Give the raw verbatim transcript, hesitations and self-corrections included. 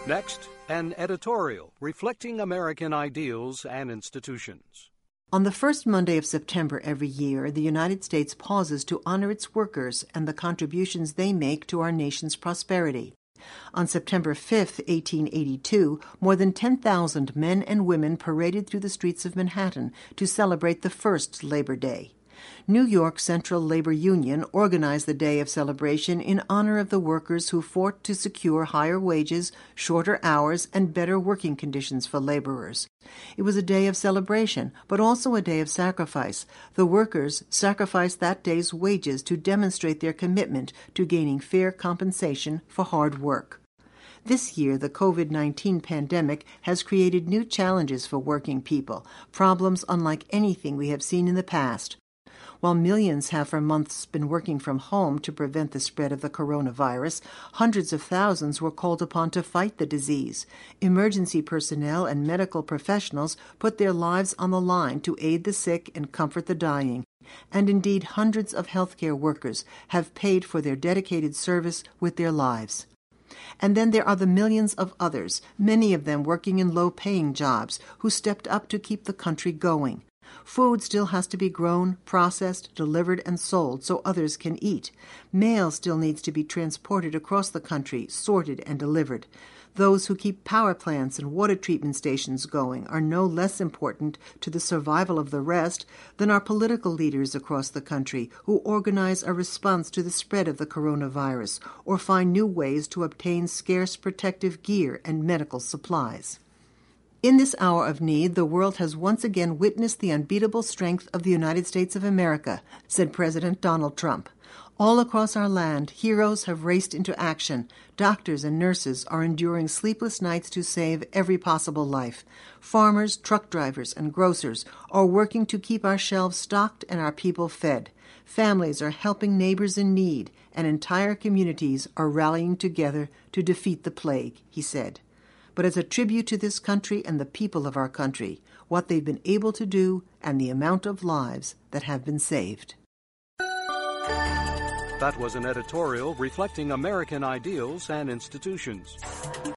Next, an editorial reflecting American ideals and institutions. On the first Monday of September every year, the United States pauses to honor its workers and the contributions they make to our nation's prosperity. On September fifth, eighteen eighty-two, more than ten thousand men and women paraded through the streets of Manhattan to celebrate the first Labor Day. New York Central Labor Union organized the day of celebration in honor of the workers who fought to secure higher wages, shorter hours, and better working conditions for laborers. It was a day of celebration, but also a day of sacrifice. The workers sacrificed that day's wages to demonstrate their commitment to gaining fair compensation for hard work. This year, the COVID nineteen pandemic has created new challenges for working people, problems unlike anything we have seen in the past. While millions have for months been working from home to prevent the spread of the coronavirus, hundreds of thousands were called upon to fight the disease. Emergency personnel and medical professionals put their lives on the line to aid the sick and comfort the dying. And indeed, hundreds of healthcare workers have paid for their dedicated service with their lives. And then there are the millions of others, many of them working in low-paying jobs, who stepped up to keep the country going. Food still has to be grown, processed, delivered, and sold so others can eat. Mail still needs to be transported across the country, sorted and delivered. Those who keep power plants and water treatment stations going are no less important to the survival of the rest than our political leaders across the country who organize a response to the spread of the coronavirus or find new ways to obtain scarce protective gear and medical supplies. In this hour of need, the world has once again witnessed the unbeatable strength of the United States of America, said President Donald Trump. All across our land, heroes have raced into action. Doctors and nurses are enduring sleepless nights to save every possible life. Farmers, truck drivers, and grocers are working to keep our shelves stocked and our people fed. Families are helping neighbors in need, and entire communities are rallying together to defeat the plague, he said. But as a tribute to this country and the people of our country, what they've been able to do, and the amount of lives that have been saved. That was an editorial reflecting American ideals and institutions.